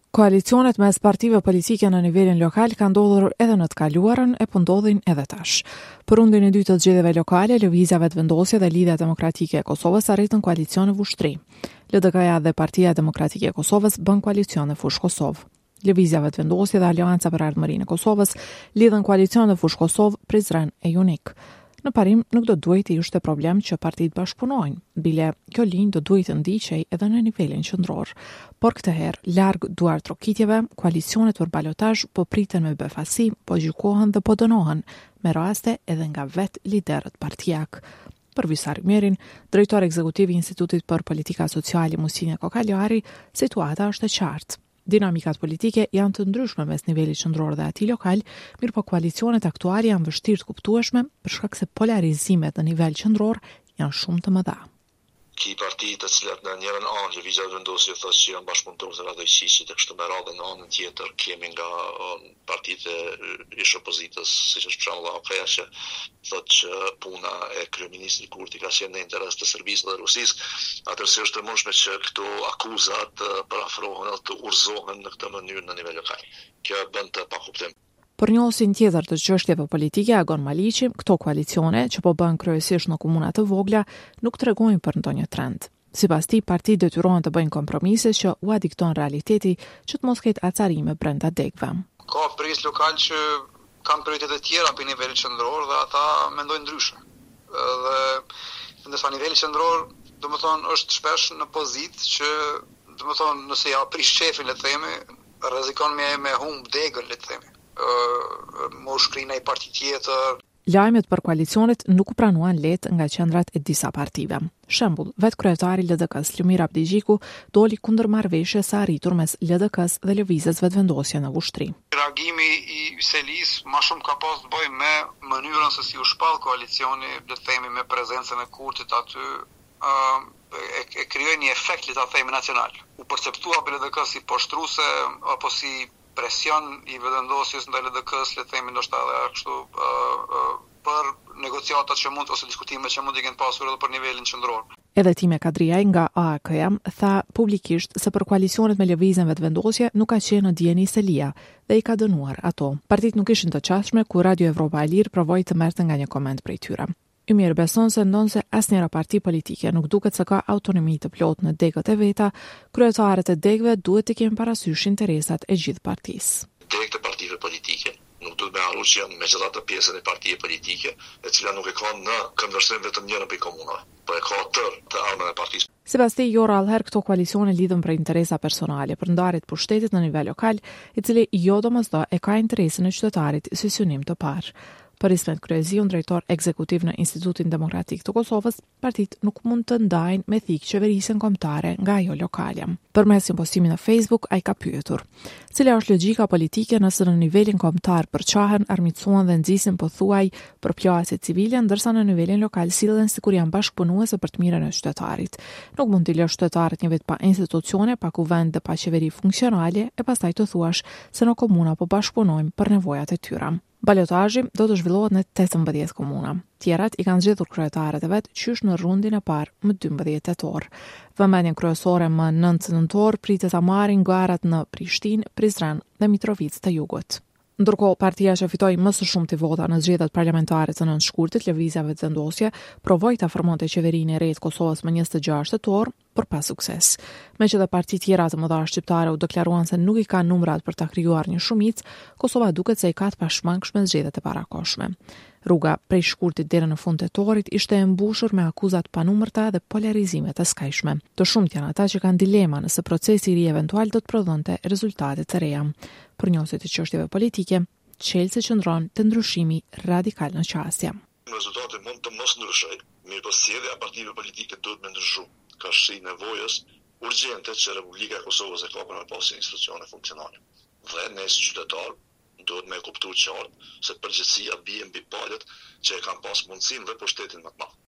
Koalicionet mes partive politike në nivelin lokal kanë ndodhur edhe në të kaluarën e po ndodhin edhe tash. Për rundin e dytë të zgjedhjeve lokale, lëvizja vetëvendosje dhe Lidhja Demokratike e Kosovës arritën koalicione vushtri. LDK-ja dhe Partia Demokratike e Kosovës bën koalicione fush Kosovë. Lëvizja vetëvendosje dhe Aleanca për Ardhmërinë e Kosovës lidhen koalicione fush Kosovë, Prizren e Junik. Në parim nuk do duhet të ishte problem që partitë bashkëpunojnë, bile kjo linjë do duhet të ndiqej edhe në nivelin qendror. Por këtë herë, larg duar trokitjeve, koalicionet për balotazh po priten me befasi, po gjykohen dhe po dënohen, me raste edhe nga vet liderët partijak. Për Vysar Merin, drejtor ekzekutiv i Institutit për Politika Sociale Musinja Kokalari, situata është e qartë. Dinamikat politike janë të ndryshme mes nivelit qendror dhe atij lokal, mirë po koalicionet aktuale janë vështirë të kuptueshme për shkak se polarizimet në nivel qendror janë shumë të mëdha. Ki partitë të cilat në njërën anë lëvizja vetëvendosje thotë që janë bashkëpunëtorë të radhëqësit e kështu me radhë në anën tjetër kemi nga partitë ish opozitës, siç është për shembull AKP-ja që thotë që puna e kryeministrit Kurti ka qenë në interes të Serbisë dhe Rusisë, atëherë është e mundshme që këto akuzat parafrohen ose të urzohen në këtë mënyrë në nivel lokal. Kjo bën të pakuptim. Për njohësin tjetër të çështjeve politike, Agon Maliqi, këto koalicione që po bën kryesisht në komuna të vogla nuk tregojnë për ndonjë trend. Sipas tij, partitë detyrohen të bëjnë kompromise që u dikton realiteti që të mos ketë acarime brenda degëve. Ka pjesë lokal që kanë prioritete tjera për nivelin qendror dhe ata mendojnë ndryshe. Dhe ndërsa niveli qendror, domethënë, është shpesh në pozitë që, domethënë, nëse ja prish shefin, le të themi, rrezikon me humb degën, le të themi. Më shkrinë ai parti tjetër. Lajmet për koalicionet nuk u pranuan lehtë nga qendrat e disa partive. Shembull, vetë kryetari i LDK-s Lumir Abdigjiku doli kundër marrëveshjes së arritur mes LDK-s dhe lëvizjes vetëvendosje në vushtri. Reagimi i Selis më shumë ka pas të bëjë me mënyrën se si u shpall koalicioni, le të themi, me prezencën e Kurtit aty, e krijoi një efekt, le ta themi, nacional. U perceptua për LDK si poshtruese apo si presion i vetëvendosjes ndaj LDK-s, le të themi, ndoshta edhe kështu për negociatat që mund ose diskutimet që mund të kenë pasur edhe për nivelin qendror. Edhe Time Kadriaj nga AAK-ja tha publikisht se për koalicionet me lëvizjen vetëvendosje nuk ka qenë në dieni Selia dhe i ka dënuar ato. Partitë nuk ishin të qasshme kur Radio Evropa e Lirë provoi të merrte nga një koment prej tyre. Ymir beson se ndonse asnjëra parti politike nuk duket se ka autonomi të plotë në degët e veta, kryetarët e degëve duhet të kenë parasysh interesat e gjithë partisë. Degët e partive politike nuk duhet me harruar që janë megjithatë pjesën e partive politike, e cila nuk e ka në këndvështrim vetëm njërin prej komunave, por e ka të armën e partisë. Sipas tij, jo rallëherë këto koalicione lidhen për interesa personale, për ndarjet e pushtetit në nivel lokal, i cili jo domosdo e ka interesin e qytetarit si synim të parë. Për Ismet Kryeziun, drejtor ekzekutiv në Institutin Demokratik të Kosovës, partitë nuk mund të ndajnë me thikë qeverisjen kombëtare nga ajo lokale. Përmes një postimi në Facebook, ai ka pyetur: cila është logjika politike nëse në nivelin kombëtar përçahen, armiqësohen dhe nxisin pothuaj përplasje civile, ndërsa në nivelin lokal sillen sikur janë bashkëpunuese për të mirën e qytetarit. Nuk mund të lësh qytetarët një vit pa institucione, pa kuvend dhe pa qeveri funksionale, e pastaj të thuash se në komuna po bashkëpunojmë për nevojat e tyre. Balotazhi do të zhvillohet në 18 komuna. Tjerat i kanë zgjedhur kryetarët e vet qysh në rundin e parë më 12 tetor. Vëmendjen kryesore më 9 nëntor pritet ta marrin garat në Prishtinë, Prizren dhe Mitrovicë të Jugut. Ndërkohë, partia që fitoi më së shumti vota në zgjedhjet parlamentare të 9 shkurtit, Lëvizja Vetëvendosje, provoi ta formonte qeverinë e re të Kosovës më 26 tetor, por pa sukses. Meqenëse parti tjera të mëdha shqiptare u deklaruan se nuk i kanë numrat për ta krijuar një shumicë, Kosova duket se i ka të pashmangshme zgjedhjet e parakohshme. Rruga prej shkurtit deri në fund tetorit ishte e mbushur me akuzat panumërta dhe polarizime të skajshme. Të shumt janë ata që kanë dilema nëse procesi i ri eventual do të prodhonte rezultate të reja. Për njësit të çështjeve politike, Chelsea qëndron të ndryshimi radikal në qasje. Rezultati mund të mos ndryshojë, mirë po sjellja e partive politike duhet me ndryshu. Ka shi nevojës urgjente që Republika e Kosovës e ka për me pasur institucione funksionale. Dhe ne si qytetar duhet me kuptuar qartë se përgjegjësia bie mbi palët që e kanë pas mundësinë dhe pushtetin më të madh.